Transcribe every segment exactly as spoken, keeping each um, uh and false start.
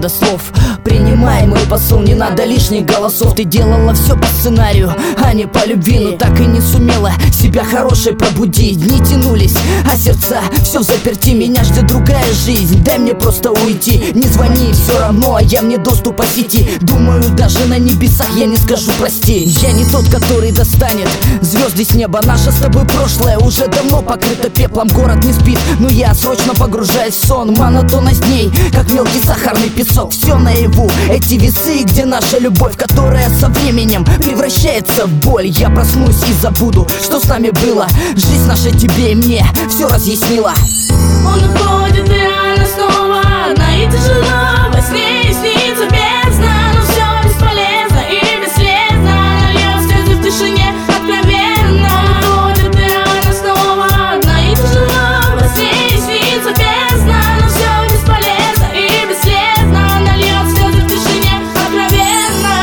надо слов. Принимай мой посыл, не надо лишних голосов. Ты делала все по сценарию, а не по любви, но так и не сумела себя хорошей пробудить. Дни тянулись, а сердца все взаперти. Меня ждет другая жизнь, дай мне просто уйти. Не звони, все равно, а я мне доступ по сети. Думаю, даже на небесах я не скажу прости. Я не тот, который достанет звезды с неба. Наше с тобой прошлое уже давно покрыто пеплом. Город не спит, но я срочно погружаюсь в сон. Монотонность дней, как мелкий сахарный песок. Все наяву, эти весы, где наша любовь, которая со временем превращается в боль. Я проснусь и забуду, что с нами было. Жизнь наша тебе и мне все разъяснила. Он уходит, и она снова одна и тяжело. Во сне и снится бездна, но все бесполезно и бесследно. Нальет слезы в тишине откровенно. Он уходит, и она снова одна и тяжело. Во сне и снится бездна, но все бесполезно и бесследно. Нальет слезы в тишине откровенно.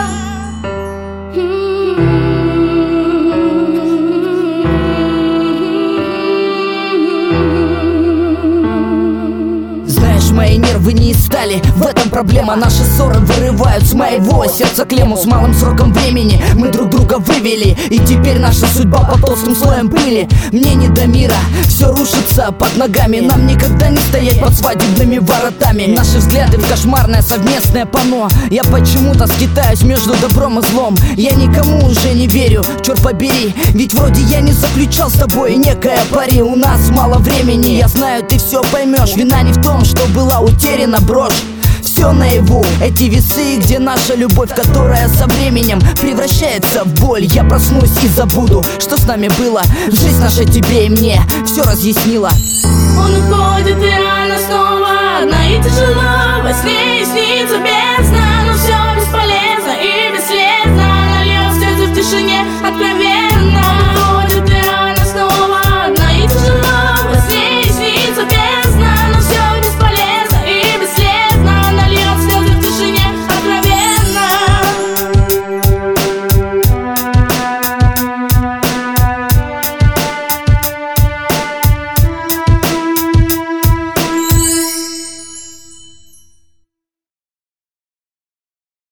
Мои нервы не стали, в этом проблема. Наши ссоры вырывают с моего сердца клемму. С малым сроком времени мы друг друга вывели, и теперь наша судьба под толстым слоем пыли. Мне не до мира, все рушится под ногами. Нам никогда не стоять под свадебными воротами. Наши взгляды в кошмарное совместное панно. Я почему-то скитаюсь между добром и злом. Я никому уже не верю, черт побери. Ведь вроде я не заключал с тобой некое пари. У нас мало времени, я знаю, ты все поймешь. Вина не в том, что была утеряна брошь. Все наяву, эти весы, где наша любовь, которая со временем превращается в боль. Я проснусь и забуду, что с нами было. Жизнь наша тебе и мне все разъяснила. Он уходит, и рано снова одна и тяжело. Во сне и снится без